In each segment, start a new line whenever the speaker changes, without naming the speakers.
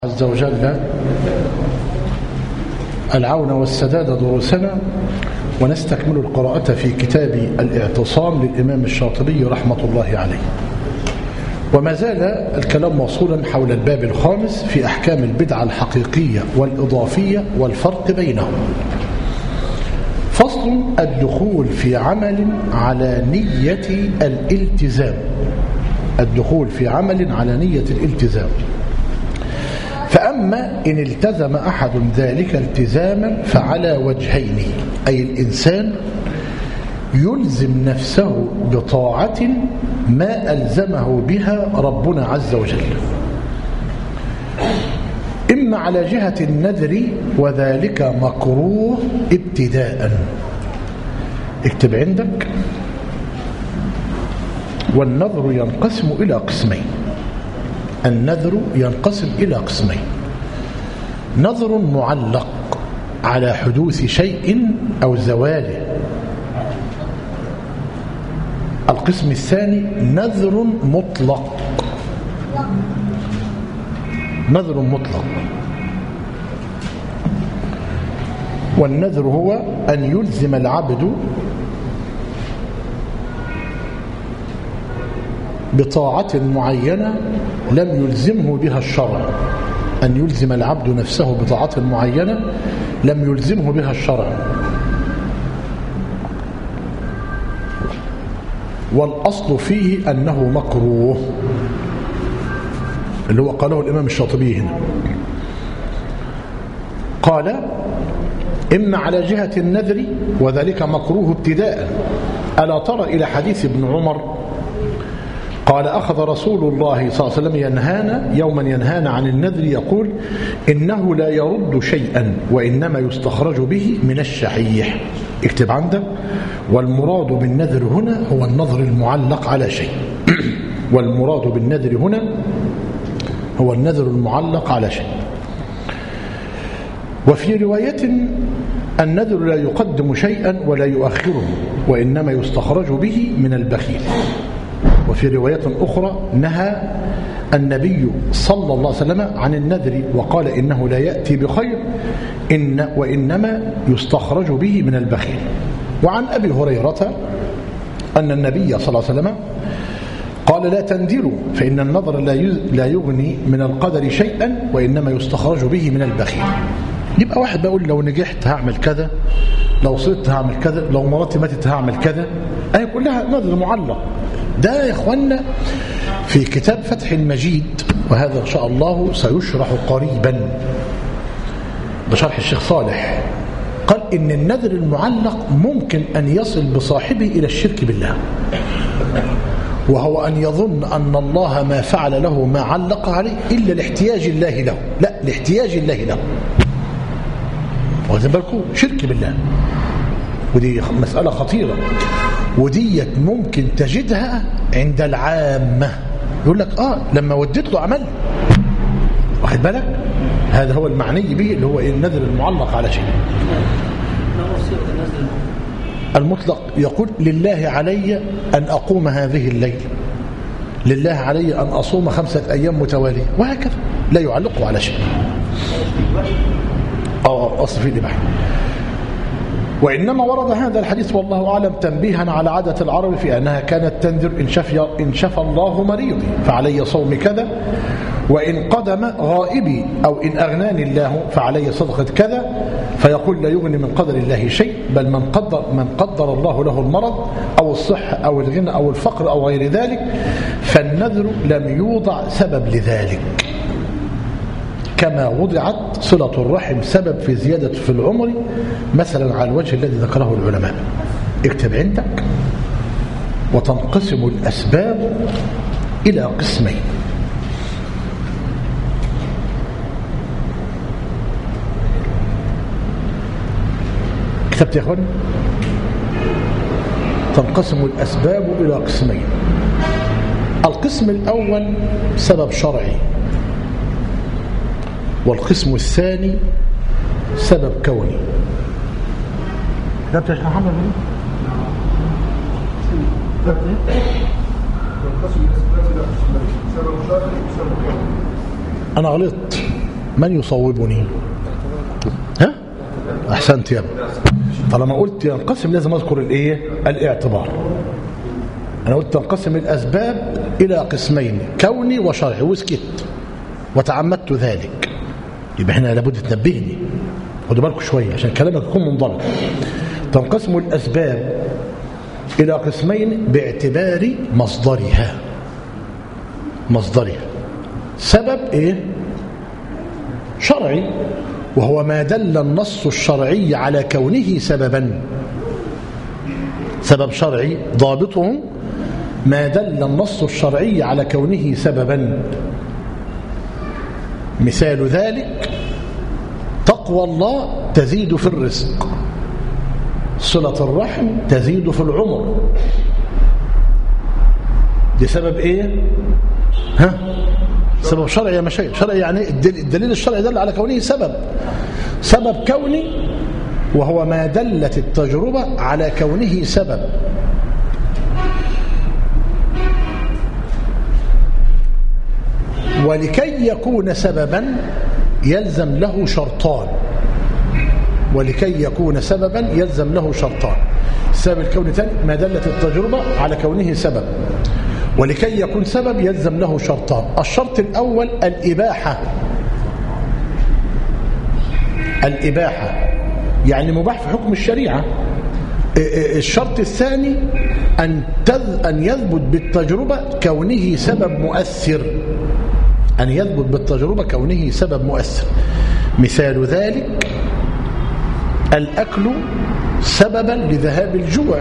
عز وجل العون والسداد دروسنا، ونستكمل القراءة في كتاب الاعتصام للإمام الشاطبي رحمة الله عليه. وما زال الكلام موصولا حول الباب الخامس في أحكام البدعة الحقيقية والإضافية والفرق بينهم. فصل: الدخول في عمل على نية الالتزام. الدخول في عمل على نية الالتزام. فأما إن التزم أحد ذلك التزاما فعلى وجهين، أي الإنسان يلزم نفسه بطاعة ما ألزمه بها ربنا عز وجل، إما على جهة النذر وذلك مكروه ابتداء. اكتب عندك: والنذر ينقسم إلى قسمين. النذر ينقسم إلى قسمين: نذر معلق على حدوث شيء أو زواله. القسم الثاني نذر مطلق. نذر مطلق. والنذر هو أن يلزم العبد بطاعة معينة لم يلزمه بها الشرع. أن يلزم العبد نفسه بطاعة معينة لم يلزمه بها الشرع. والأصل فيه أنه مكروه، اللي هو قاله الإمام الشاطبي هنا. قال: إما على جهة النذر وذلك مكروه ابتداء. ألا ترى إلى حديث ابن عمر قال: أخذ رسول الله صلى الله عليه وسلم يوما ينهانا عن النذر، يقول: إنه لا يرد شيئا وإنما يستخرج به من الشحيح. اكتب عندك: والمراد بالنذر هنا هو النذر المعلق على شيء. والمراد بالنذر هنا هو النذر المعلق على شيء. وفي رواية: النذر لا يقدم شيئا ولا يؤخره وإنما يستخرج به من البخيل. وفي رواية أخرى: نهى النبي صلى الله عليه وسلم عن النذر وقال: إنه لا يأتي بخير وإنما يستخرج به من البخيل. وعن أبي هريرة أن النبي صلى الله عليه وسلم قال: لا تنذروا فإن النذر لا يغني من القدر شيئا وإنما يستخرج به من البخيل. يبقى واحد بقول: لو نجحت هعمل كذا، لو صرت هعمل كذا، لو مراتي ماتت هعمل كذا. أي كلها نذر معلق. ده يا إخوانا في كتاب فتح المجيد، وهذا إن شاء الله سيشرح قريبا بشرح الشيخ صالح. قال إن النذر المعلق ممكن أن يصل بصاحبه إلى الشرك بالله، وهو أن يظن أن الله ما فعل له ما علق عليه إلا لاحتياج الله له. لا، لاحتياج الله له. وهذا بالكم شرك بالله، ودي مسألة خطيرة، وديت ممكن تجدها عند العامة. يقول لك لما وديت له عمل. واخد بالك؟ هذا هو المعني به، اللي هو النذر المعلق على شيء. المطلق يقول: لله علي أن أقوم هذه الليل، لله علي أن أصوم 5 أيام متوالية، وهكذا. لا يعلقه على شيء. أصل في الإباحة. وإنما ورد هذا الحديث والله أعلم تنبيها على عادة العرب في أنها كانت تنذر: إن شفى الله مريضي فعلي صوم كذا، وإن قدم غائبي أو إن أغناني الله فعلي صدقة كذا. فيقول: لا يغني من قدر الله شيء، بل من قدر الله له المرض أو الصحة أو الغنى أو الفقر أو غير ذلك، فالنذر لم يوضع سبب لذلك، كما وضعت صلة الرحم سبب في زيادة في العمر مثلا على الوجه الذي ذكره العلماء. اكتب عندك: وتنقسم الأسباب إلى قسمين. كتبت يا أخواني؟ تنقسم الأسباب إلى قسمين. القسم الأول سبب شرعي، والقسم الثاني سبب كوني. كتبت يا شيخ محمد؟ أنا غلطت. من يصوبني؟ ها؟ أحسنت يا ابني. طالما قلت ينقسم لازم أذكر الاعتبار. أنا قلت تنقسم الأسباب إلى قسمين، كوني وشرعي، وسكت وتعمدت ذلك. يبقى هنا لابد تنبهني، خدوا بالكم شوية عشان كلامك يكون منضبط. تنقسم الأسباب إلى قسمين باعتبار مصدرها. سبب شرعي، وهو ما دل النص الشرعي على كونه سببا. سبب شرعي ضابطه ما دل النص الشرعي على كونه سببا. مثال ذلك تقوى الله تزيد في الرزق، صلة الرحم تزيد في العمر. دي سبب سبب شرعي يا مشايخ. شرعي يعني الدليل الشرعي دل على كونه سبب كوني، وهو ما دلت التجربة على كونه سبب. ولكي يكون سببا يلزم له شرطان. السبب الكوني ثاني ما دلت التجربة على كونه سبب، ولكي يكون سبب يلزم له شرطان. الشرط الأول الإباحة يعني مباح في حكم الشريعة. الشرط الثاني أن يثبت بالتجربة كونه سبب مؤثر. مثال ذلك الأكل سببا لذهاب الجوع،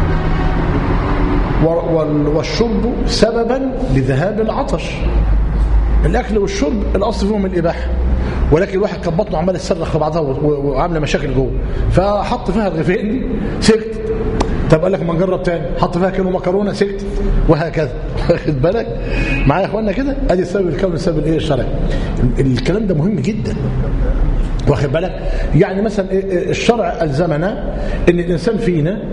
والشرب سببا لذهاب العطش. الأكل والشرب الأصل فيهم الإباحة، ولكن الواحد كان بطنه عمال يصرخ في بعضها وعامله مشاكل جوه، فحط فيها الرغيفين سكت. طب قال لك ما نجرب تاني، حط فيها كيلو مكرونه سكت، وهكذا. واخد بالك معايا يا اخوانا كده؟ ادي السبب الكوني، السبب الشرعي. الكلام ده مهم جدا، واخد بالك؟ يعني مثلا الشرع ألزمنا ان الانسان فينا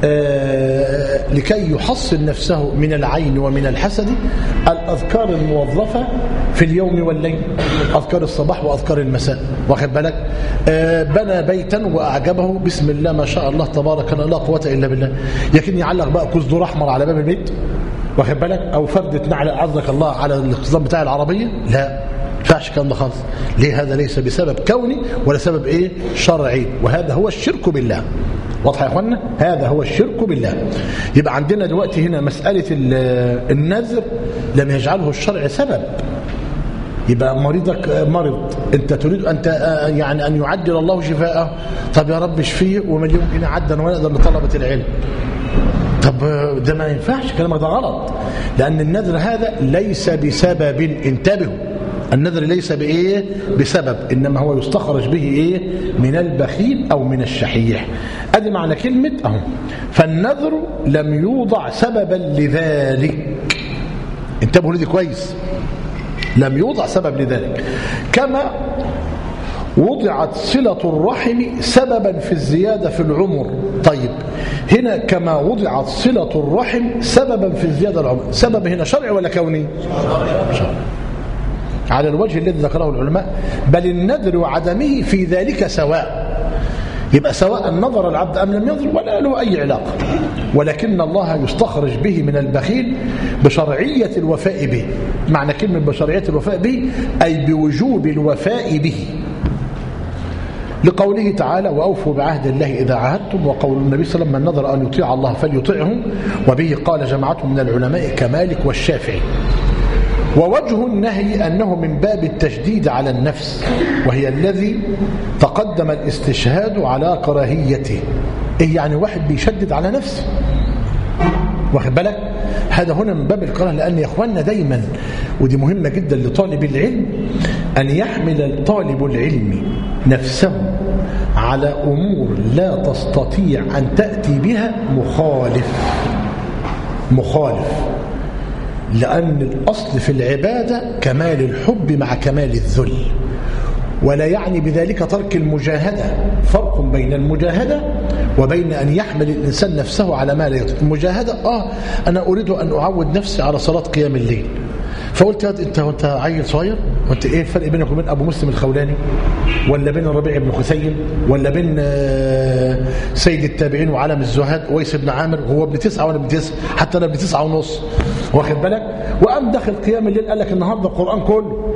لكي يحصن نفسه من العين ومن الحسد الأذكار الموظفة في اليوم والليل، أذكار الصباح وأذكار المساء، واخد بالك؟ بنى بيتا وأعجبه، بسم الله ما شاء الله تبارك الله لا قوة إلا بالله، لكن يعلق بقى كزدور أحمر على باب البيت، واخد بالك؟ أو فردة نعل أعزك الله على الاقتصاد بتاع العربية. لا فاش الكلام ده خالص. ليه؟ هذا ليس بسبب كوني ولا سبب شرعي، وهذا هو الشرك بالله. واضح يا اخوانا؟ هذا هو الشرك بالله. يبقى عندنا دلوقتي هنا مسألة النذر لم يجعله الشرع سبب. يبقى مريضك مرض، انت تريد يعني ان يعجل الله شفاءه. طب يا رب اشفيه، ومليون جنيه عدى ولا نقدر لطلبة العلم. طب ده ما ينفعش، كلامك ده غلط، لأن النذر هذا ليس بسبب. انتبهوا، النذر ليس بسبب، إنما هو يستخرج به من البخيل أو من الشحيح. ادي معنى كلمة اهو. فالنذر لم يوضع سببا لذلك. انتبهوا لدي كويس، لم يوضع سبب لذلك. كما وضعت صلة الرحم سببا في الزيادة في العمر. طيب هنا كما وضعت صلة الرحم سببا في الزيادة العمر، سبب هنا شرعي ولا كوني؟ شرعي على الوجه الذي ذكره العلماء، بل النذر وعدمه في ذلك سواء. يبقى سواء نظر العبد أم لم ينظر ولا له أي علاقة، ولكن الله يستخرج به من البخيل بشرعية الوفاء به. معنى كلمة بشرعية الوفاء به أي بوجوب الوفاء به، لقوله تعالى وأوفوا بعهد الله إذا عاهدتم، وقول النبي صلى الله عليه وسلم من نظر أن يطيع الله فليطيعه، وبه قال جماعة من العلماء كمالك والشافعي. ووجه النهي أنه من باب التشديد على النفس، وهي الذي تقدم الاستشهاد على كراهيته. إيه يعني واحد بيشدد على نفسه، واخد بالك؟ هذا هنا من باب الكراهه، لأن يا إخواننا دايما، ودي مهمة جدا لطالب العلم، أن يحمل طالب العلم نفسه على أمور لا تستطيع أن تأتي بها مخالف، لأن الأصل في العبادة كمال الحب مع كمال الذل، ولا يعني بذلك ترك المجاهدة. فرق بين المجاهدة وبين أن يحمل الإنسان نفسه على ما لا يطيق. المجاهدة أنا أريد أن أعود نفسي على صلاة قيام الليل، فقلت انت عيل صغير، وانت ايه الفرق بينك وبين ابو مسلم الخولاني، ولا بين الربيع بن خثيم، ولا بين سيد التابعين وعالم الزهاد ويس بن عامر؟ هو ابن 9 وانا ابن 9، حتى انا ابن 9.5، واخد بالك؟ وقام داخل قيام الليل قال لك النهارده القران كله،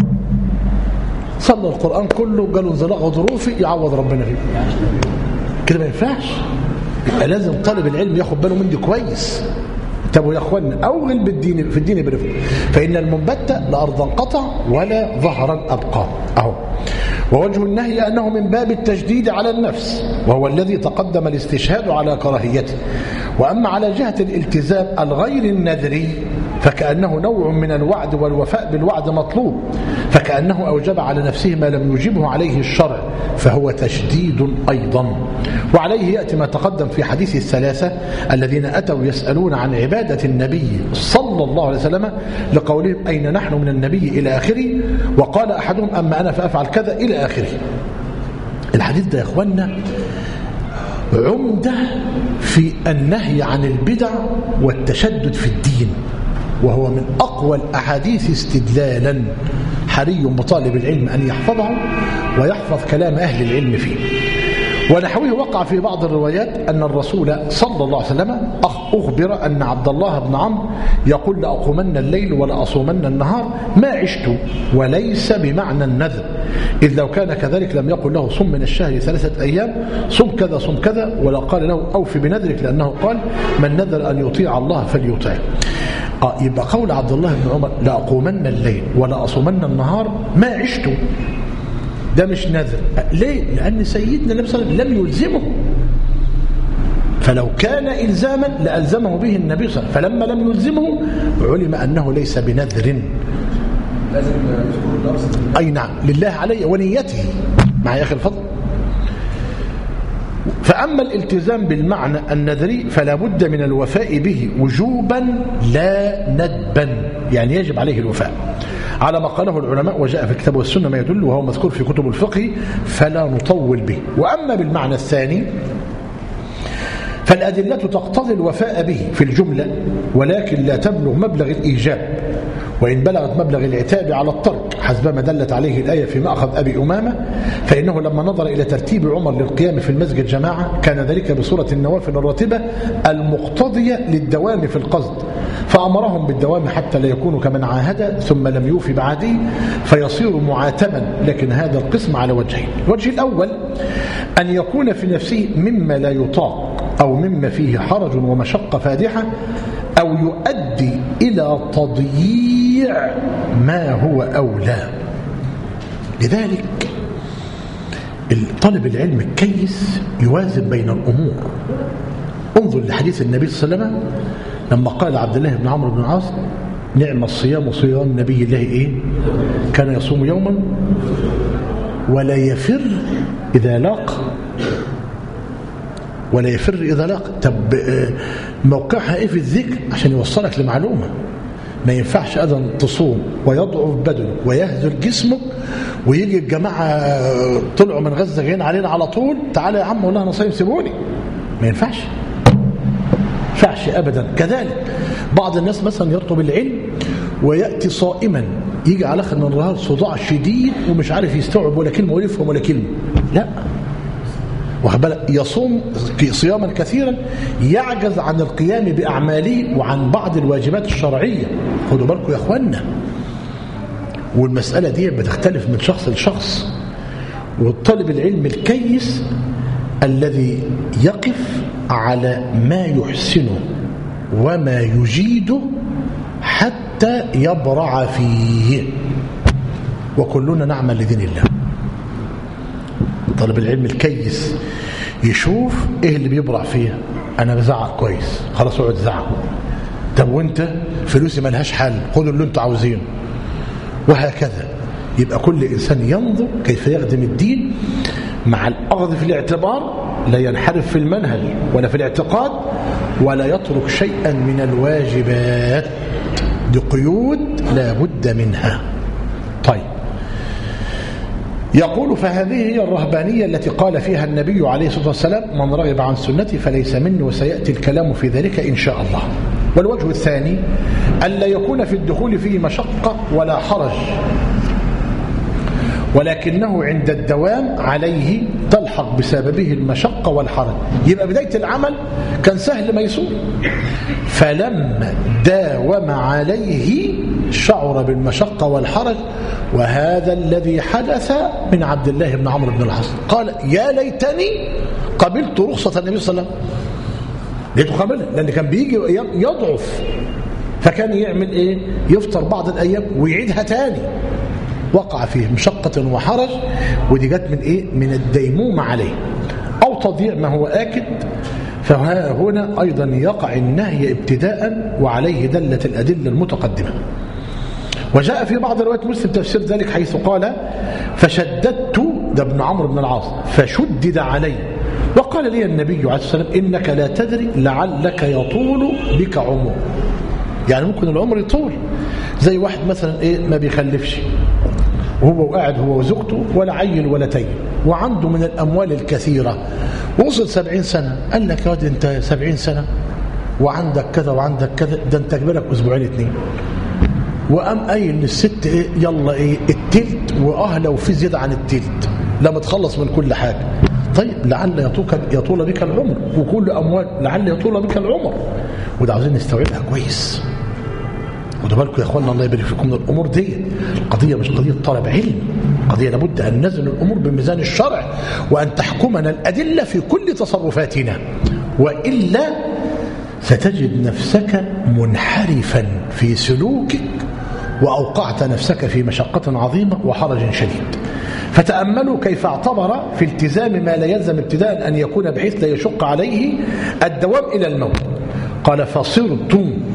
صلى القران كله، قالوا انزلاق ظروفي يعوض ربنا فيه. كده ما ينفعش. يبقى لازم طالب العلم ياخد باله من دي كويس. طب يا اخوانا، اوغل بالدين في الدين برفق، فان المنبت لارضا قطع ولا ظهرا ابقى. اهو. ووجه النهي انه من باب التشديد على النفس، وهو الذي تقدم الاستشهاد على كراهيته. واما على جهه الالتزام الغير النذري فكانه نوع من الوعد والوفاء بالوعد مطلوب، فكانه اوجب على نفسه ما لم يوجبه عليه الشرع، فهو تشديد ايضا. وعليه ياتي ما تقدم في حديث الثلاثه الذين اتوا يسالون عن عباده النبي صلى الله عليه وسلم لقولهم اين نحن من النبي الى اخره، وقال احدهم اما انا فافعل كذا الى اخره. الحديث ده يا اخوانا عمده في النهي عن البدع والتشدد في الدين، وهو من أقوى الأحاديث استدلالا. حري بطالب العلم أن يحفظه ويحفظ كلام أهل العلم فيه. ونحوه وقع في بعض الروايات أن الرسول صلى الله عليه وسلم أخبر أن عبد الله بن عمرو يقول لأقومن الليل ولا أصومن النهار ما عشت، وليس بمعنى النذر، إذ لو كان كذلك لم يقل له صم من الشهر 3 أيام، صم كذا صم كذا، ولا قال له أوفي بنذرك، لأنه قال من نذر أن يطيع الله فليطيعه. يبقى قول عبد الله بن عمر لأقومن الليل ولا أصومن النهار ما عشت، ده مش نذر. ليه؟ لأن سيدنا النبي صلى الله عليه وسلم لم يلزمه، فلو كان إلزاما لألزمه به النبي صلى الله عليه وسلم، فلما لم يلزمه علم أنه ليس بنذر.
لازم نذكر اللفظ.
أي نعم، لله علي ونيته. مع يا أخي الفضل. فأما الالتزام بالمعنى النذري فلا بد من الوفاء به وجوبا لا ندبا، يعني يجب عليه الوفاء على ما قاله العلماء، وجاء في الكتاب والسنة ما يدل، وهو مذكور في كتب الفقه فلا نطول به. وأما بالمعنى الثاني فالأدلة تقتضي الوفاء به في الجملة، ولكن لا تبلغ مبلغ الإيجاب، وإن بلغت مبلغ العتاب على الترك حسب ما دلت عليه الآية في مأخذ أبي أمامة، فإنه لما نظر إلى ترتيب عمر للقيام في المسجد جماعة كان ذلك بصورة النوافل الراتبة المقتضية للدوام في القصد، فأمرهم بالدوام حتى لا يكونوا كمن عاهد ثم لم يوفي بعده فيصير معاتبا. لكن هذا القسم على وجهين: الوجه الأول أن يكون في نفسه مما لا يطاق أو مما فيه حرج ومشقة فادحة، أو يؤدي إلى تضييع ما هو أولى. لذلك طالب العلم الكيس يوازن بين الأمور. انظر لحديث النبي صلى الله عليه وسلم لما قال عبد الله بن عمرو بن العاص نعم الصيام صيام نبي الله إيه؟ كان يصوم يوما ولا يفر إذا لاق، ولا يفر إذا لاق. طب موقعها إيه في الذكر عشان يوصلك لمعلومة؟ ما ينفعش أذن تصوم ويضعف بدنك ويهزل جسمك ويجي الجماعة طلعوا من غزة جايين علينا على طول تعالى يا عم والله أنا صايم سيبوني. ما ينفعش أبدا. كذلك بعض الناس مثلا يرطب العلم ويأتي صائما يجي على آخر النهار صداع شديد ومش عارف يستوعب ولا كلمة ولا يفهم ولا كلمة. لا، يصوم صياما كثيرا يعجز عن القيام بأعماله وعن بعض الواجبات الشرعية. خدوا بالكم يا أخوانا، والمسألة دي بتختلف من شخص لشخص. والطالب العلم الكيس الذي يقف على ما يحسنه وما يجيده حتى يبرع فيه، وكلنا نعمل لدين الله. طالب العلم الكيس يشوف ايه اللي بيبرع فيه. انا بزعق كويس، خلاص اقعد زعق. طب وانت فلوسي ملهاش حل، خدوا اللي انتوا عاوزينه، وهكذا. يبقى كل انسان ينظر كيف يخدم الدين مع الاخذ في الاعتبار، لا ينحرف في المنهج ولا في الاعتقاد، ولا يترك شيئا من الواجبات. دي قيود لا بد منها. طيب، يقول فهذه هي الرهبانية التي قال فيها النبي عليه الصلاة والسلام من رغب عن سنتي فليس مني، وسيأتي الكلام في ذلك إن شاء الله. والوجه الثاني ألا يكون في الدخول فيه مشقة ولا حرج، ولكنه عند الدوام عليه تلحق بسببه المشقة والحرج. يبقى بداية العمل كان سهل ميسور، فلما داوم عليه شعر بالمشقة والحرج، وهذا الذي حدث من عبد الله بن عمرو بن العاص. قال يا ليتني قبلت رخصة النبي صلى الله عليه وسلم، لقيته قبلها، لأن كان بيجي يضعف، فكان يعمل إيه؟ يفطر بعض الأيام ويعيدها تاني، وقع فيه مشقة وحرج، ودي جت من إيه؟ من الديمومة عليه أو تضييع ما هو آكد. فهنا أيضا يقع النهي ابتداء، وعليه دلت الأدلة المتقدمة. وجاء في بعض روايات مسلم تفسير ذلك حيث قال فشددت، ده ابن عمرو بن العاص، فشدد علي وقال لي النبي عليه الصلاة والسلام إنك لا تدري لعلك يطول بك عمر. يعني ممكن العمر يطول، زي واحد مثلا إيه ما بيخلفش، وهو قاعد هو وزوجته ولا عيل ولا تين، وعنده من الأموال الكثيرة، وصل 70 سنة، قال لك يا واد أنت 70 سنة وعندك كذا وعندك كذا، ده أنت كبيرك أسبوعين 2، وقام قايل للست إيه يلا إيه التلت، لو في زيادة عن التلت لما تخلص من كل حاجة. طيب لعل يطول بك العمر، وكل أموال لعل يطول بك العمر، وده عاوزين نستوعبها كويس. وده بالكم يا اخوانا الله يبارك فيكم، الامور دي قضيه مش قضيه طلب علم، قضيه لابد ان نزن الامور بميزان الشرع، وان تحكمنا الادله في كل تصرفاتنا، والا ستجد نفسك منحرفا في سلوكك، واوقعت نفسك في مشقه عظيمه وحرج شديد. فتأملوا كيف اعتبر في التزام ما لا يلزم ابتداء أن يكون بحيث لا يشق عليه الدوام إلى الموت. قال فصرت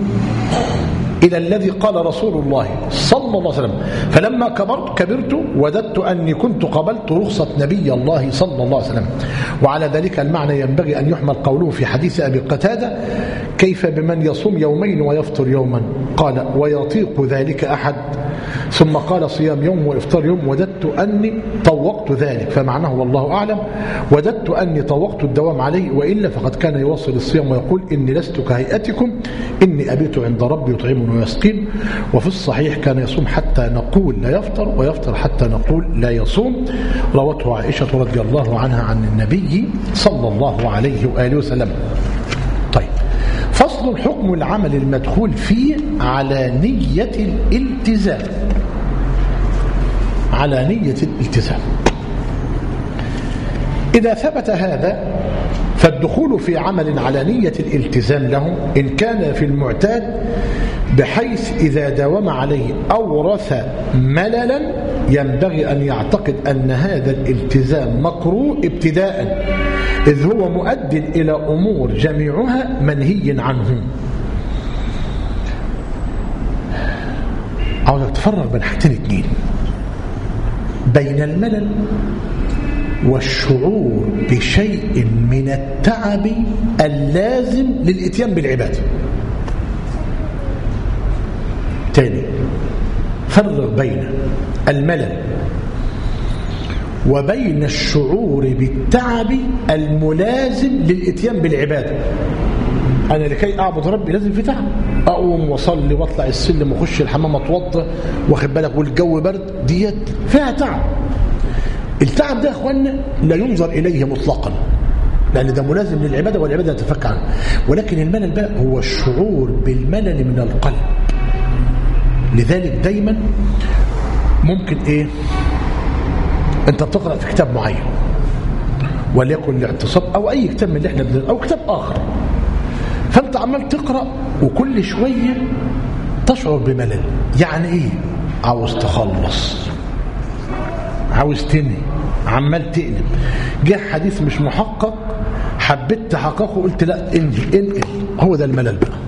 إلى الذي قال رسول الله صلى الله عليه وسلم فلما كبرت وددت أني كنت قبلت رخصة نبي الله صلى الله عليه وسلم. وعلى ذلك المعنى ينبغي أن يحمل قوله في حديث أبي قتادة كيف بمن يصوم يومين ويفطر يوما؟ قال ويطيق ذلك أحد؟ ثم قال صيام يوم وإفطار يوم وددت أني طوقت ذلك، فمعناه والله أعلم وددت أني طوقت الدوام عليه، وإلا فقد كان يواصل الصيام ويقول إني لست كهيئتكم إني أبيت عند ربي يطعمني ويسقين. وفي الصحيح كان يصوم حتى نقول لا يفطر، ويفطر حتى نقول لا يصوم، روته عائشة رضي الله عنها عن النبي صلى الله عليه وآله وسلم. طيب فصل الحكم العمل المدخول فيه على نية الالتزام. على نية الالتزام إذا ثبت هذا فالدخول في عمل على نية الالتزام له إن كان في المعتاد بحيث إذا داوم عليه أورث مللا ينبغي أن يعتقد أن هذا الالتزام مكروه ابتداء، إذ هو مؤد إلى أمور جميعها منهي عنه. عاوزك تفرق بين حاجتين اتنين، بين الملل والشعور بشيء من التعب اللازم للإتيان بالعبادة. تاني فرق بين الملل وبين الشعور بالتعب الملازم للإتيان بالعبادة. أنا لكي أعبد ربي لازم في تعب، أقوم وصلي واطلع السلم وخش الحمام اتوضى واخد بالك والجو برد، ديت فيها تعب. التعب ده يا اخوانا لا ينظر إليه مطلقا لأن ده ملازم للعبادة والعبادة تفك عنه، ولكن الملل بقى هو الشعور بالملل من القلب. لذلك دايما ممكن ايه انت بتقرأ في كتاب معين وليكن الاعتصام او اي كتاب من اللي احنا او كتاب اخر، فانت عمال تقرأ وكل شوية تشعر بملل. يعني ايه؟ عاوز تخلص، عاوز تنهي، عمال تقلب، جه حديث مش محقق حبيت تحققه قلت لا انقل. هو ده الملل بقى،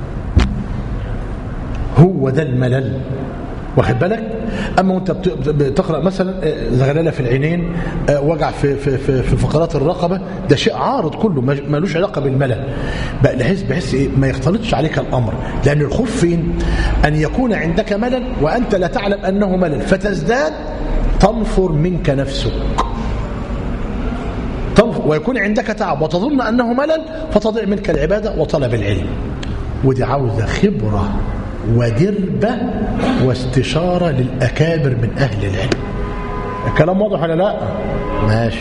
هو ده الملل، واخد بالك؟ اما وانت بتقرا مثلا زغلله في العينين، وجع في فقرات الرقبه، ده شيء عارض كله ملوش علاقه بالملل بقى، بحيث ايه ما يختلطش عليك الامر، لان الخوف فين؟ ان يكون عندك ملل وانت لا تعلم انه ملل فتزداد تنفر منك نفسك، ويكون عندك تعب وتظن انه ملل فتضيع منك العباده وطلب العلم. ودي عاوزة خبرة ودربة واستشارة للأكابر من أهل العلم. الكلام واضح ولا لا؟ ماشي.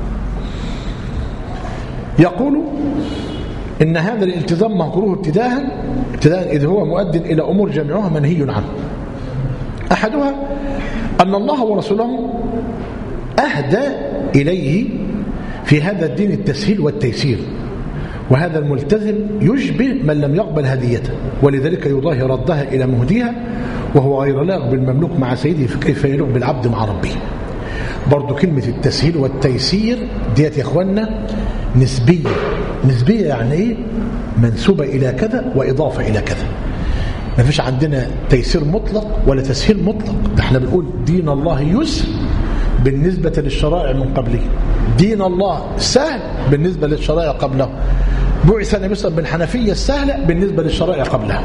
يقول إن هذا الالتزام مكروه ابتداء إذ هو مؤد إلى أمور جميعها منهي عنه. أحدها أن الله ورسوله أهدى إليه في هذا الدين التسهيل والتيسير، وهذا الملتزم يشبه من لم يقبل هديته، ولذلك يضاهي ردها إلى مهديها، وهو غير لائق بالمملوك مع سيده، فكيف يليق بالعبد مع ربه. برضو كلمة التسهيل والتيسير ديت يا إخوانا نسبية يعني إيه؟ منسوبة إلى كذا وإضافة إلى كذا. ما فيش عندنا تيسير مطلق ولا تسهيل مطلق. احنا بنقول دين الله يسر بالنسبة للشرائع من قبله، دين الله سهل بالنسبة للشرائع قبله. بعث النبي صلى الله عليه وسلم بالحنفية السهلة بالنسبة للشرائع قبلها.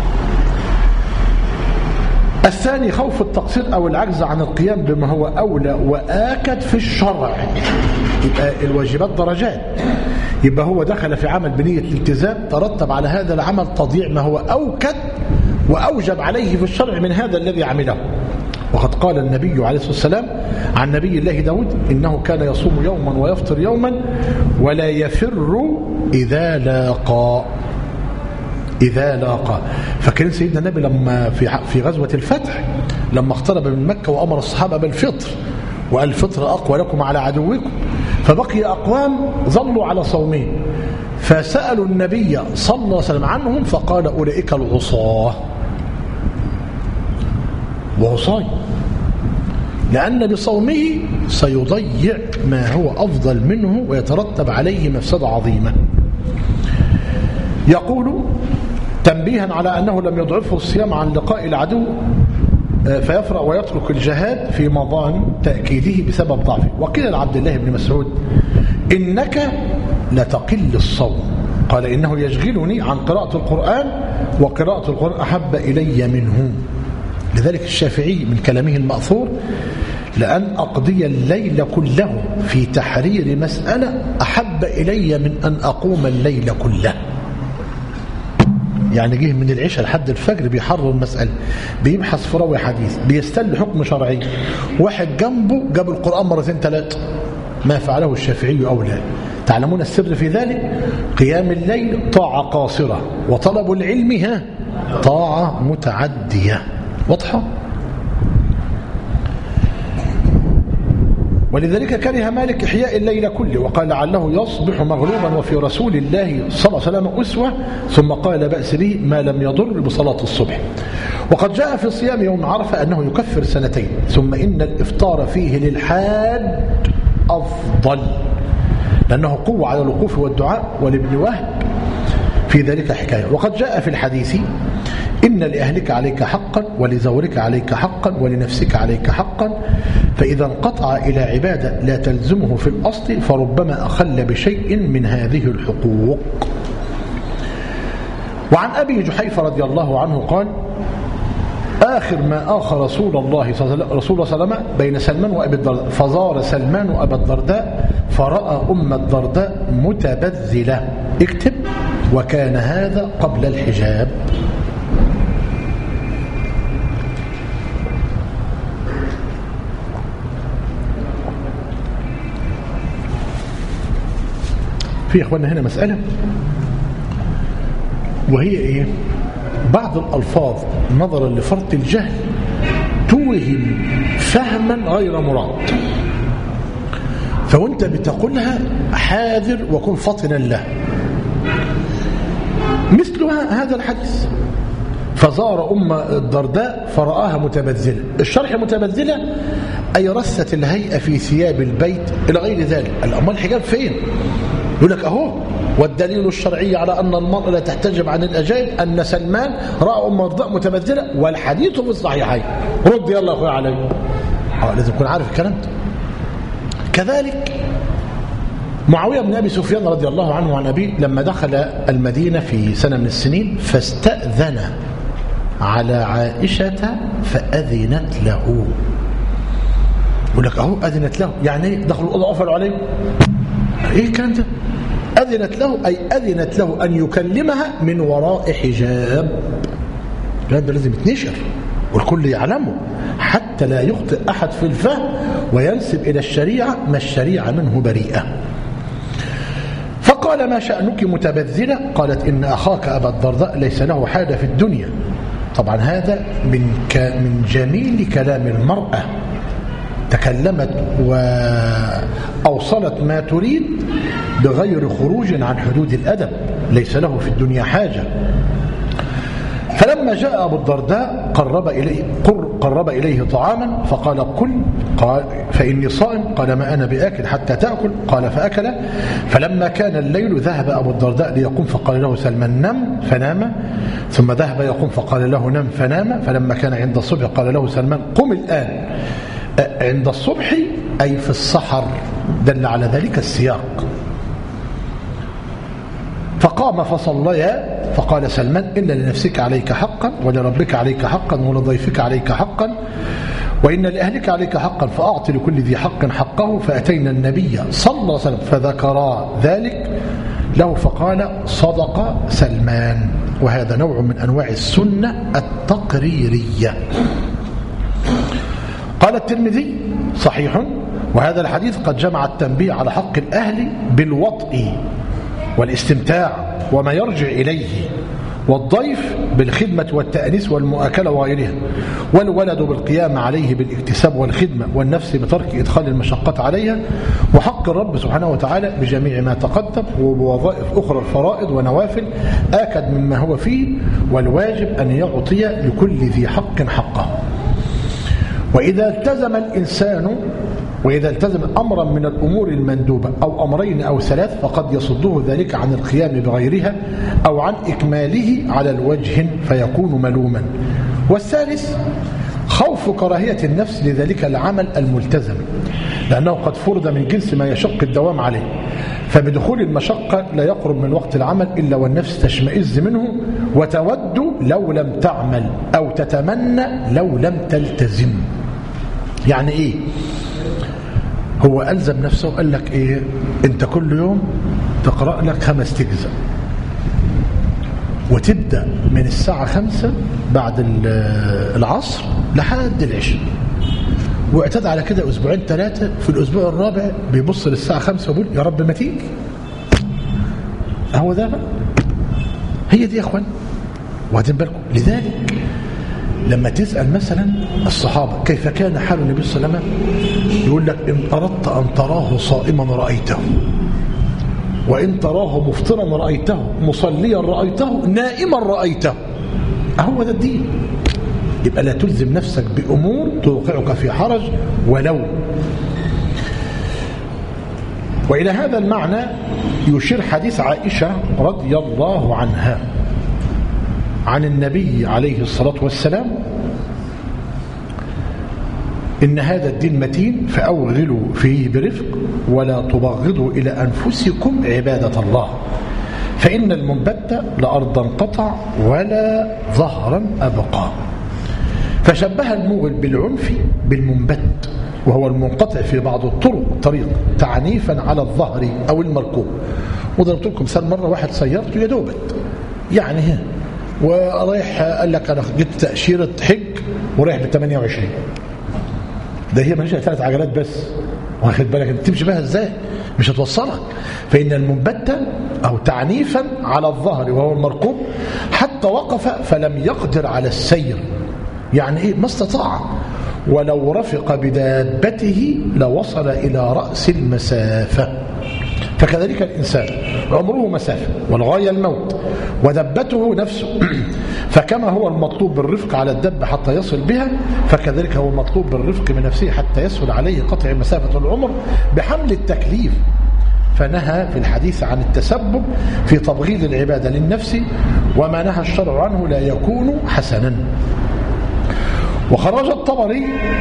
الثاني خوف التقصير أو العجز عن القيام بما هو أولى وآكد في الشرع. يبقى الواجبات درجات، يبقى هو دخل في عمل بنية الالتزام، ترتب على هذا العمل تضييع ما هو أوكد وأوجب عليه في الشرع من هذا الذي عمله. وقد قال النبي عليه الصلاة والسلام عن نبي الله داود إنه كان يصوم يوما ويفطر يوما ولا يفر إذا لاقى. فكان سيدنا النبي لما في غزوة الفتح لما اقترب من مكة وأمر الصحابة بالفطر وقال الفطر أقوى لكم على عدوكم، فبقي أقوام ظلوا على صومهم، فسألوا النبي صلى الله عليه وسلم عنهم فقال أولئك العصاة وعصاي، لأن بصومه سيضيع ما هو أفضل منه ويترتب عليه مفسدة عظيمة. يقول تنبيها على أنه لم يضعفه الصيام عن لقاء العدو فيفرأ ويترك الجهاد في مضان تأكيده بسبب ضعفه. وقيل لعبد الله بن مسعود إنك لتقل الصوم، قال إنه يشغلني عن قراءة القرآن وقراءة القرآن أحب إلي منه. لذلك الشافعي من كلامه المأثور لأن أقضي الليل كله في تحرير مسألة أحب إلي من أن أقوم الليل كله. يعني جه من العشاء لحد الفجر بيحرر المسألة، بيبحث في راوي حديث، بيستل حكم شرعي، واحد جنبه جاب القرآن مرتين ثلاثة. ما فعله الشافعي أولى. تعلمون السر في ذلك؟ قيام الليل طاعة قاصرة، وطلب العلم طاعة متعدية. واضحة؟ ولذلك كره مالك إحياء الليل كله، وقال لعله يصبح مغلوبا وفي رسول الله صلى الله عليه وسلم أسوة، ثم قال بأس به ما لم يضر بصلاة الصبح. وقد جاء في صيام يوم عرفة أنه يكفر سنتين، ثم إن الإفطار فيه للحاج أفضل لأنه قوة على الوقوف والدعاء. ولابن وهب في ذلك حكاية. وقد جاء في الحديث إن لأهلك عليك حقا ولزورك عليك حقا ولنفسك عليك حقا، فإذا انقطع إلى عبادة لا تلزمه في الأصل فربما أخل بشيء من هذه الحقوق. وعن أبي جحيفة رضي الله عنه قال آخر ما آخى رسول الله صلى الله عليه وسلم بين سلمان وأبي الدرداء، فزار سلمان وأبا الدرداء فرأى أم الدرداء متبذلة. اكتب وكان هذا قبل الحجاب. في إخواننا هنا مسألة، وهي إيه؟ بعض الألفاظ نظرا لفرط الجهل توهم فهما غير مراد، فوانت بتقولها حاذر وكن فطنا له. مثلها هذا الحديث فزار أم الدرداء فرآها متبذلة. الشرح متبذلة أي رست الهيئة في ثياب البيت إلى غير ذلك. الأمر الحجاب فين؟ يقول لك أهو والدليل الشرعي على أن المرأة لا تحتجب عن الأجانب أن سلمان رأى أم الدرداء متبذلة والحديث في الصحيحين. رد يلا أخويا علي. لازم تكون عارف الكلام ده. كذلك معاوية بن أبي سفيان رضي الله عنه عن أبيه لما دخل المدينة في سنة من السنين فاستأذن على عائشة فأذنت له. يقول لك أهو أذنت له، يعني دخلوا الأوضة قفلوا عليه. إيه الكلام ده؟ أذنت له أي أذنت له أن يكلمها من وراء حجاب. الكلام ده لازم يتنشر والكل يعلمه حتى لا يخطئ أحد في الفهم وينسب إلى الشريعة ما الشريعة منه بريئة. فقال ما شأنك متبذلة؟ قالت إن أخاك أبا الدرداء ليس له حاجة في الدنيا. طبعا هذا من جميل كلام المرأة، تكلمت وأوصلت ما تريد بغير خروج عن حدود الأدب. ليس له في الدنيا حاجة. فلما جاء أبو الدرداء قرب إليه طعاما فقال كل، قال فإني صائم، قال ما أنا بآكل حتى تأكل، قال فأكل. فلما كان الليل ذهب أبو الدرداء ليقوم فقال له سلمان نم فنام، ثم ذهب يقوم فقال له نم فنام. فلما كان عند الصبح قال له سلمان قم الآن. عند الصبح أي في السحر، دل على ذلك السياق. فقام فصليا فقال سلمان إن لنفسك عليك حقا ولربك عليك حقا ولضيفك عليك حقا وإن لأهلك عليك حقا فأعطي لكل ذي حق حقه. فأتينا النبي صلى الله عليه وسلم فذكرا ذلك له فقال صدق سلمان. وهذا نوع من أنواع السنة التقريرية. قال الترمذي صحيح، وهذا الحديث قد جمع التنبيه على حق الأهل بالوطء والاستمتاع وما يرجع إليه، والضيف بالخدمة والتأنيس والمؤاكلة وغيرها، والولد بالقيام عليه بالاكتساب والخدمة، والنفس بترك إدخال المشقة عليها، وحق الرب سبحانه وتعالى بجميع ما تقدم، وبوظائف أخرى الفرائض ونوافل آكد مما هو فيه، والواجب أن يعطي لكل ذي حق حقه. وإذا التزم أمرا من الأمور المندوبة أو أمرين أو ثلاث فقد يصده ذلك عن القيام بغيرها أو عن إكماله على الوجه فيكون ملوما. والثالث خوف كراهية النفس لذلك العمل الملتزم، لأنه قد فرض من جنس ما يشق الدوام عليه، فبدخول المشقة لا يقرب من وقت العمل إلا والنفس تشمئز منه وتود لو لم تعمل أو تتمنى لو لم تلتزم. يعني إيه؟ هو ألزم نفسه وقال لك إيه؟ أنت كل يوم تقرأ لك 5 أجزاء وتبدأ من الساعة 5 بعد العصر لحد العشاء، واعتاد على كده 2-3. في الأسبوع الرابع بيبص للساعة 5 ويقول يا رب ما تيجي. هو ده بقى، هي دي يا أخوان. وهدين بالكم لذلك لما تسأل مثلا الصحابة كيف كان حال النبي صلى الله عليه وسلم، يقول لك إن أردت أن تراه صائما رأيته، وإن تراه مفطرا رأيته، مصليا رأيته، نائما رأيته. هو ده الدين. يبقى لا تلزم نفسك بأمور توقعك في حرج ولو. وإلى هذا المعنى يشير حديث عائشة رضي الله عنها عن النبي عليه الصلاة والسلام إن هذا الدين متين فأوغلوا فيه برفق ولا تبغضوا إلى أنفسكم عبادة الله، فإن المنبت لأرضا قطع ولا ظهرا أبقى. فشبه الموغل بالعنف بالمنبت، وهو المنقطع في بعض الطريق تعنيفا على الظهر أو المركوب. وضربت لكم مثال مرة واحد سيارته يدوبت يعني هنا ورايح قال لك أنا جبت تأشيرة حج ورايح ب28، ده هي ماشيه 3 عجلات بس، واخد بالك انت تمشي بها ازاي؟ مش هتوصلك. فإن المنبت أو تعنيفا على الظهر وهو المركوب حتى وقف فلم يقدر على السير، يعني ايه؟ ما استطاع، ولو رفق بدابته لوصل إلى رأس المسافة. فكذلك الإنسان عمره مسافة والغاية الموت ودبته نفسه، فكما هو المطلوب بالرفق على الدب حتى يصل بها، فكذلك هو المطلوب بالرفق بنفسه حتى يسهل عليه قطع مسافة العمر بحمل التكليف. فنهى في الحديث عن التسبب في تبغيض العبادة للنفس، وما نهى الشرع عنه لا يكون حسنا. وخرج الطبري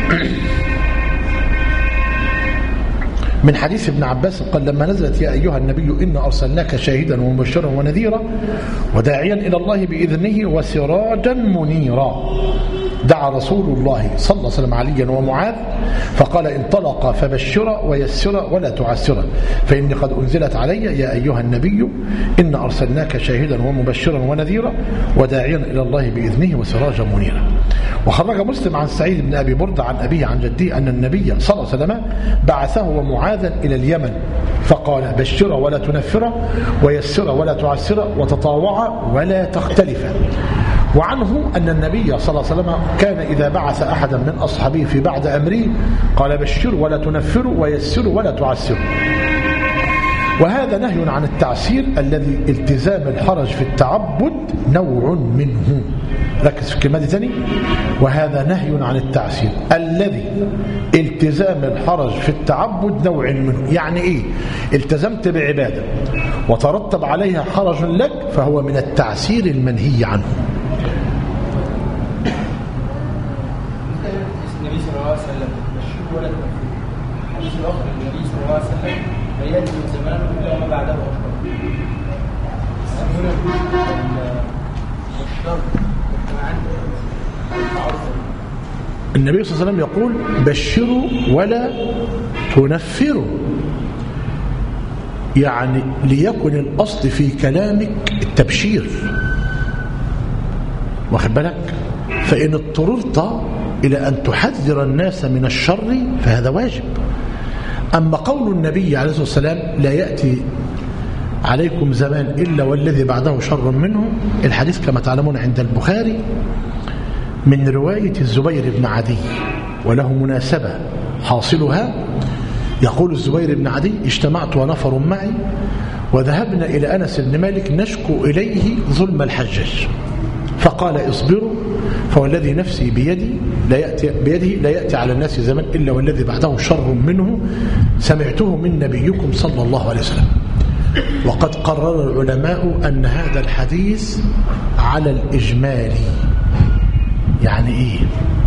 من حديث ابن عباس قال لما نزلت يا أيها النبي إنا أرسلناك شاهدا ومبشرا ونذيرا وداعيا إلى الله بإذنه وسراجا منيرا، دعا رسول الله صلى الله عليه وسلم عليا ومعاذ فقال انطلقا فبشرا ويسرا ولا تعسرا فإني قد أنزلت علي يا أيها النبي إن أرسلناك شاهدا ومبشرا ونذيرا وداعيا إلى الله بإذنه وسراجا منيرا. وخرج مسلم عن سعيد بن أبي بردة عن أبيه عن جده أن النبي صلى الله عليه وسلم بعثه ومعاذا إلى اليمن فقال بشرا ولا تنفرا ويسرا ولا تعسرا وتطاوعا ولا تختلفا. وعنه أن النبي صلى الله عليه وسلم كان إذا بعث أحدا من أصحابه في بعد أمره قال بشروا ولا تنفروا ويسروا ولا تعسروا. وهذا نهي عن التعسير الذي التزام الحرج في التعبد نوع منه. ركز في الكلمة دي تاني. وهذا نهي عن التعسير الذي التزام الحرج في التعبد نوع منه. يعني ايه؟ التزمت بعبادة وترتب عليها حرج لك فهو من التعسير المنهي عنه.
النبي صلى الله عليه وسلم بشر ولا تنفر. حديث الآخر النبي صلى الله عليه وسلم بيان من زمان إلى ما بعده أشهر. هنا الشر
النبي صلى الله عليه وسلم يقول بشروا ولا تنفروا، يعني ليكن الأصل في كلامك التبشير، واخد بالك؟ فإن اضطررت إلى أن تحذر الناس من الشر فهذا واجب. أما قول النبي عليه الصلاة والسلام لا يأتي عليكم زمان إلا والذي بعده شر منه، الحديث كما تعلمون عند البخاري من رواية الزبير بن عدي وله مناسبة حاصلها. يقول الزبير بن عدي اجتمعت ونفر معي وذهبنا إلى أنس بن مالك نشكو إليه ظلم الحجاج فقال اصبروا فوالذي نفسي بيده لا يأتي على الناس زمن إلا والذي بعده شر منه سمعته من نبيكم صلى الله عليه وسلم. وقد قرر العلماء أن هذا الحديث على الإجمال. يعني إيه؟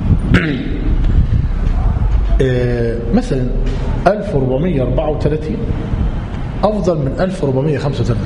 مثلا 1434 أفضل من 1435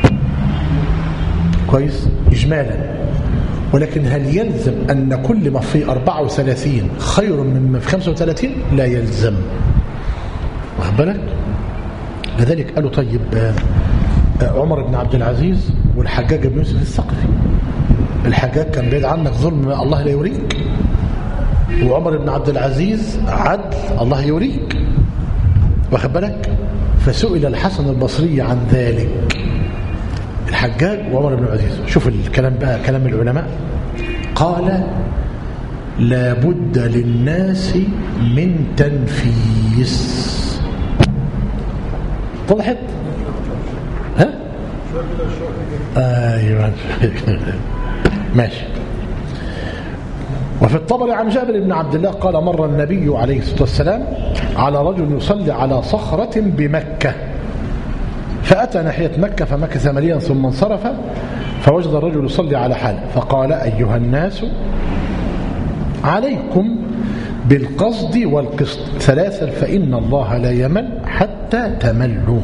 كويس إجمالا، ولكن هل يلزم أن كل ما في 34 خير مما في 35؟ لا يلزم، واخد بالك؟ لذلك قالوا طيب عمر بن عبد العزيز والحجاج بن يوسف الثقفي، الحجاج كان بعيد عنك ظلم الله لا يوريك، وعمر بن عبد العزيز عدل الله يوريك، واخد بالك؟ فسئل الحسن البصري عن ذلك، الحجاج وعمر بن العزيز. شوف الكلام بقى كلام العلماء، قال لا بد للناس من تنفيس. طلعت ها ايوه ماشي. وفي الطبري عن جابر بن عبد الله قال مر النبي عليه الصلاة والسلام على رجل يصلي على صخرة بمكة فأتى ناحية مكة فمكث مليا ثم انصرف فوجد الرجل يصلي على حاله فقال أيها الناس عليكم بالقصد والقسط ثلاثا فإن الله لا يمل حتى تملوا.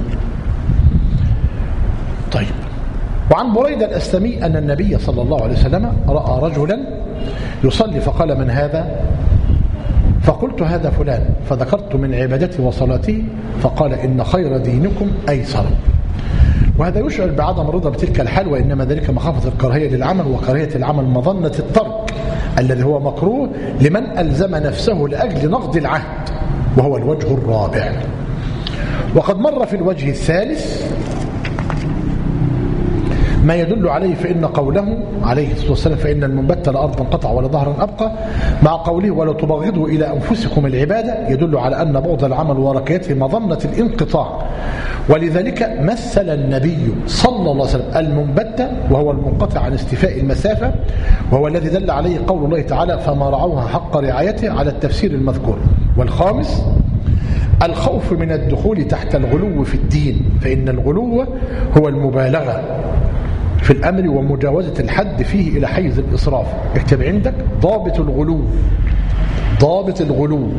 طيب. وعن بريدة الأسلمي أن النبي صلى الله عليه وسلم رأى رجلا يصلي فقال من هذا؟ فقلت هذا فلان، فذكرت من عبادته وصلاته فقال إن خير دينكم أيسر. وهذا يشعر بعدم الرضا بتلك الحال، وإنما ذلك مخافة الكراهية للعمل، وكراهية العمل مظنة الترك الذي هو مكروه لمن ألزم نفسه لأجل نقض العهد، وهو الوجه الرابع. وقد مر في الوجه الثالث ما يدل عليه فإن قوله عليه الصلاة والسلام فإن المنبت لأرض قطع ولا ظهر أبقى، مع قوله ولا تبغضوا إلى أنفسكم العبادة، يدل على أن بغض العمل وركيته مظنة الانقطاع. ولذلك مثل النبي صلى الله عليه وسلم المنبت وهو المنقطع عن استيفاء المسافة، وهو الذي دل عليه قول الله تعالى فما رعوها حق رعايته على التفسير المذكور. والخامس الخوف من الدخول تحت الغلو في الدين، فإن الغلو هو المبالغة في الأمر ومجاوزة الحد فيه إلى حيز الإسراف. اكتب عندك ضابط الغلو، ضابط الغلو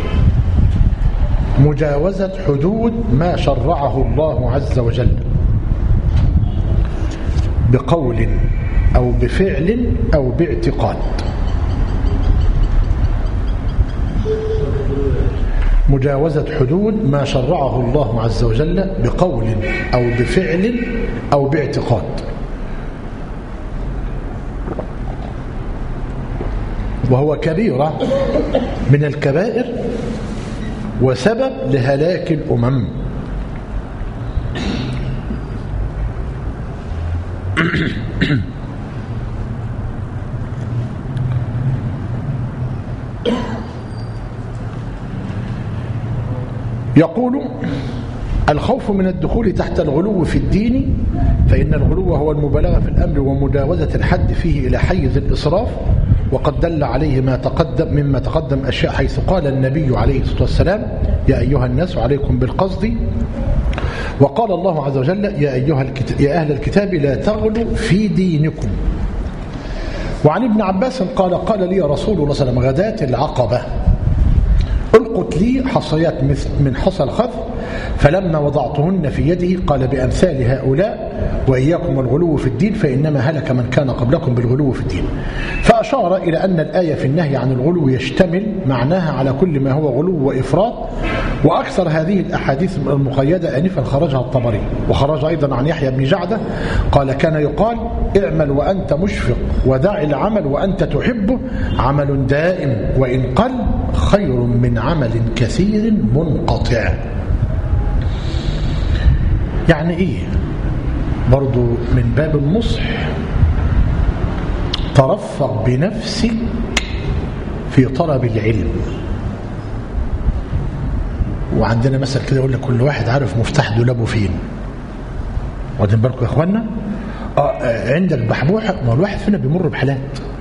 مجاوزة حدود ما شرعه الله عز وجل بقول أو بفعل أو باعتقاد. مجاوزة حدود ما شرعه الله عز وجل بقول أو بفعل أو باعتقاد. وهو كبيرة من الكبائر وسبب لهلاك الأمم. يقول: الخوف من الدخول تحت الغلو في الدين، فإن الغلو هو المبالغة في الأمر ومجاوزة الحد فيه إلى حيز الإسراف، وقد دل عليه مما تقدم أشياء، حيث قال النبي عليه الصلاة والسلام: يا أيها الناس عليكم بالقصد. وقال الله عز وجل: يا أهل الكتاب لا تغلوا في دينكم. وعن ابن عباس قال لي رسول الله صلى الله عليه وسلم غداة العقبة: ألقت لي حصيات من حصى الخذ، فلما وضعتهن في يده قال: بأمثال هؤلاء وإياكم والغلو في الدين، فإنما هلك من كان قبلكم بالغلو في الدين. فأشار إلى أن الآية في النهي عن الغلو يشتمل معناها على كل ما هو غلو وإفراط. وأكثر هذه الأحاديث المقيدة آنفا خرجها الطبري، وخرج أيضا عن يحيى بن جعدة قال: كان يقال: اعمل وأنت مشفق، ودع العمل وأنت تحبه، عمل دائم وإن قل خير من عمل كثير منقطع. يعني إيه؟ برضو من باب النصح، ترفق بنفسك في طلب العلم. وعندنا مثل كده يقول لك: كل واحد عارف مفتاح دولابه فين. واخدين بالكم يا اخوانا؟ عندك بحبوحه، ما الواحد فينا بيمر بحالات،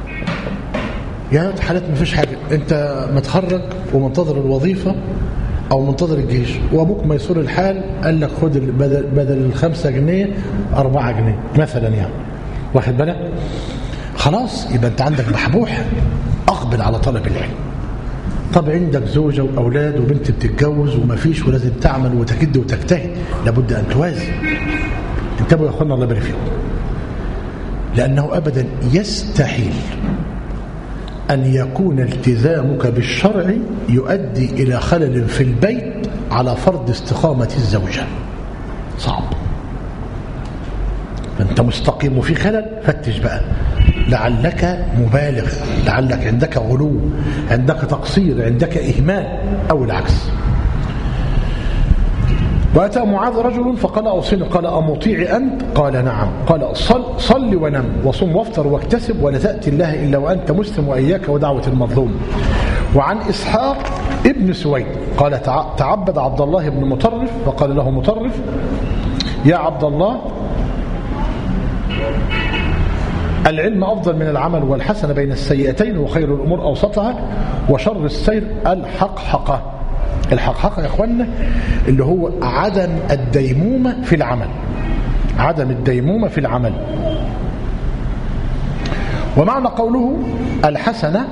يا حالات ما فيش حاجه، انت متخرج ومنتظر الوظيفه او منتظر الجيش، وابوك ميسور الحال قال لك خد بدل 5 جنيه 4 جنيه مثلا، يعني واخد بالك؟ خلاص يبقى انت عندك بحبوحه، اقبل على طلب العلم. طب عندك زوجة وأولاد وبنت بتتجوز ومفيش، ولازم تعمل وتكد وتجتهد، لابد أن توازن. انتبهوا يا أخوانا الله يبارك فيكم، لأنه أبدا يستحيل أن يكون التزامك بالشرع يؤدي إلى خلل في البيت على فرض استقامة الزوجة. صعب. أنت مستقيم وفي خلل، فتش بقى، لعلك مبالغ، لعلك عندك غلو، عندك تقصير، عندك إهمال أو العكس. وأتى معاذ رجل فقال: أوصني. قال: أمطيع أنت؟ قال: نعم. قال: صل ونم وصم وافطر واكتسب، ولا تأتي الله إلا وأنت مسلم، وإياك ودعوة المظلوم. وعن إسحاق ابن سويد قال: تعبد عبد الله بن مطرف، فقال له مطرف: يا عبد الله، العلم أفضل من العمل، والحسن بين السيئتين، وخير الأمور أوسطها، وشر السير الحقحقة. الحقحقة يا أخوانا اللي هو عدم الديمومة في العمل، عدم الديمومة في العمل. ومعنى قوله الحسنة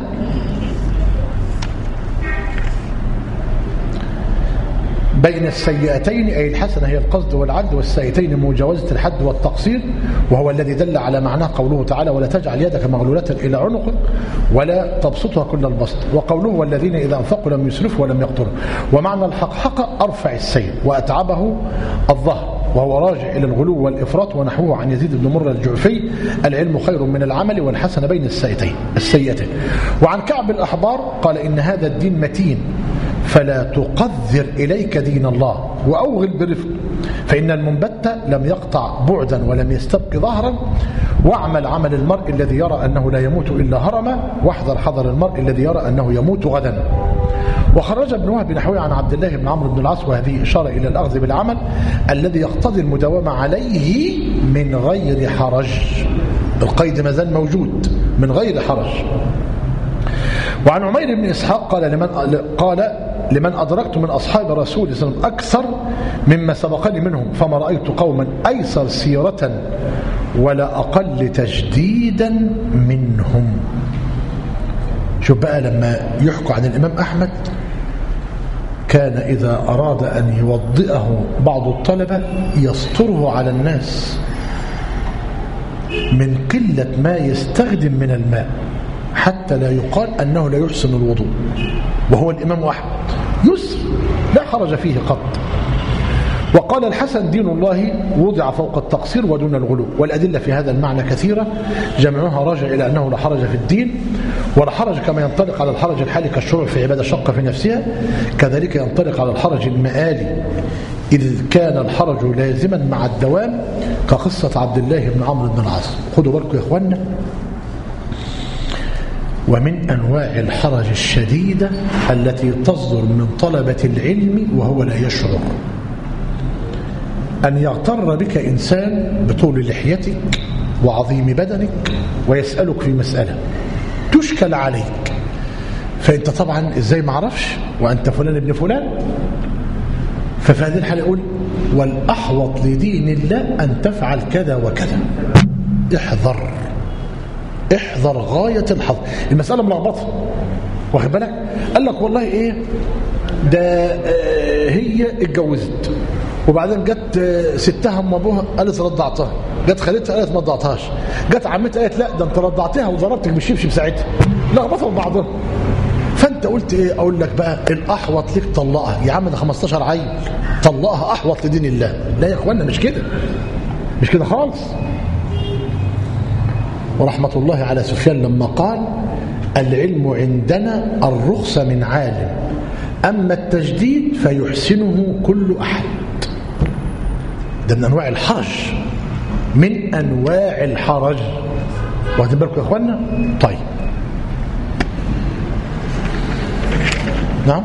بين السيئتين، أي الحسنة هي القصد والعدل، والسيئتين مجاوزة الحد والتقصير، وهو الذي دل على معناه قوله تعالى: ولا تجعل يدك مغلولة إلى عنقك ولا تبسطها كل البسط. وقوله: والذين إذا أنفقوا لم يسرفوا ولم يقتروا. ومعنى الحقحقة أرفع السير وأتعبه الظهر، وهو راجع إلى الغلو والإفراط. ونحوه عن يزيد بن مرة الجعفي: العلم خير من العمل، والحسن بين السيئتين. وعن كعب الأحبار قال: إن هذا الدين متين، فلا تقذر إليك دين الله، وأوغل برفق، فإن المنبت لم يقطع بعدا ولم يستبق ظهرا. واعمل عمل المرء الذي يرى أنه لا يموت إلا هرما، واحذر حذر المرء الذي يرى أنه يموت غدا. وخرج ابن وهب نحوه عن عبد الله بن عمرو بن العاص، وهذه إشارة إلى الأخذ بالعمل الذي يقتضي المداومة عليه من غير حرج. القيد ما زال موجود، من غير حرج. وعن عمير بن إسحاق قال: لمن أدركت من أصحاب رسول صلى الله عليه وسلم أكثر مما سبقني منهم، فما رأيت قوما أيسر سيرة ولا أقل تجديدا منهم. شوف بقى لما يحكوا عن الإمام أحمد، كان إذا أراد أن يوضئه بعض الطلبة يسطره على الناس من قلة ما يستخدم من الماء، حتى لا يقال أنه لا يحسن الوضوء، وهو الإمام أحمد. يسر لا حرج فيه قط. وقال الحسن: دين الله وضع فوق التقصير ودون الغلو. والأدلة في هذا المعنى كثيرة، جميعها راجع إلى أنه لا حرج في الدين، ولا حرج كما ينطلق على الحرج الحالي كالشروع في عبادة شقة في نفسها، كذلك ينطلق على الحرج المآلي إذ كان الحرج لازما مع الدوام، كقصة عبد الله بن عمرو بن العاص. خدوا بالكم يا إخوانا، ومن أنواع الحرج الشديدة التي تصدر من طلبة العلم وهو لا يشعر، أن يغتر بك إنسان بطول لحيتك وعظيم بدنك ويسألك في مسألة تشكل عليك، فأنت طبعا إزاي معرفش وأنت فلان ابن فلان. ففي هذه الحالة يقول: والأحوط لدين الله أن تفعل كذا وكذا. احذر غاية الحذر. المسألة ملخبطة، واخد بالك؟ قال لك والله إيه ده، هي اتجوزت وبعدين جت ستها ام ابوها قالت رضعتها، جت خالتها قالت ما رضعتهاش، جت عمتها قالت لا ده انت رضعتها وضربتك بالشبشب ساعتها، لخبطوا بعضهم. فانت قلت ايه؟ اقول لك بقى الاحوط لك طلقها يا عم، ده 15 عيل، طلقها احوط لدين الله. لا يا اخوانا، مش كده خالص. ورحمه الله على سفيان لما قال: العلم عندنا الرخصة من عالم، اما التجديد فيحسنه كل احد. ده من أنواع الحرج، من أنواع الحرج، واخدين بالكم يا أخوانا؟ طيب، نعم.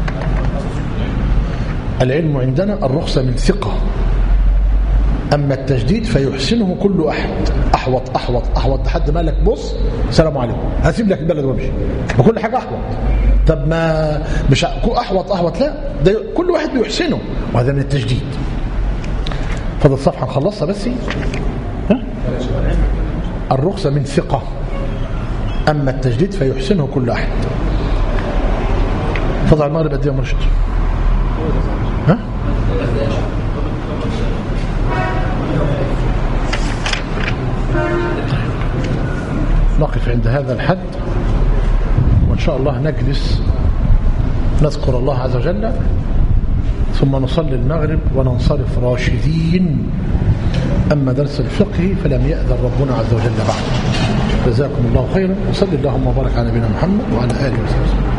العلم عندنا الرخصة من ثقة، أما التجديد فيحسنه كل أحد. أحوط لحد ما لك بص السلام عليكم هسيب لك البلد وامشي، وكل حاجة أحوط. طب ما مش أحوط لا، ده كل واحد بيحسنه، وهذا من التجديد. فضل صفحة نخلصها بس. الرخصة من ثقة، أما التجديد فيحسنه كل أحد. فضل المغرب قد ايه يا مرشد؟ نقف عند هذا الحد، وإن شاء الله نجلس نذكر الله عز وجل، ثم نصلي المغرب وننصرف راشدين. أما درس الفقه فلم يأذن ربنا عز وجل بعد. جزاكم الله خيرا، وصلي اللهم وبارك على نبينا محمد وعلى آله وصحبه.